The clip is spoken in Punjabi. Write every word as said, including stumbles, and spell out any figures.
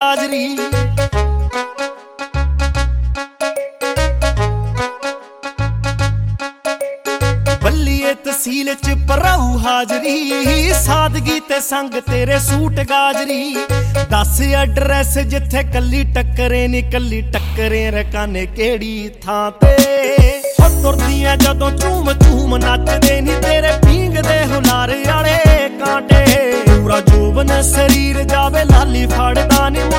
ਹਾਜ਼ਰੀ ਬੱਲੀਏ ਤਹਿਸੀਲ ਚ ਭਰਾਊ ਹਾਜ਼ਰੀ ਸਾਦਗੀ ਤੇ ਸੰਗ ਤੇਰੇ ਸੂਟ ਗਾਜਰੀ ਦੱਸ ਐਡਰੈਸ ਜਿੱਥੇ ਕੱਲੀ ਟੱਕਰੇ ਨੀ ਕੱਲੀ ਟੱਕਰੇ ਰਕਾਨੇ ਕਿਹੜੀ ਥਾਂ ਤੇ ਹੋ ਤੁਰਦੀਆਂ ਜਦੋਂ ਝੂਮ ਝੂਮ ਨੱਚਦੇ ਨੀ ਤੇਰੇ ਪੀਂਘਦੇ ਹੁਲਾਰੇ ਵਾਲੇ ਕਾਂਟੇ ਪੂਰਾ ਜੋਬਨ ਸਰੀਰ ਜਾਵੇ ਲਾਲੀ ਫੜ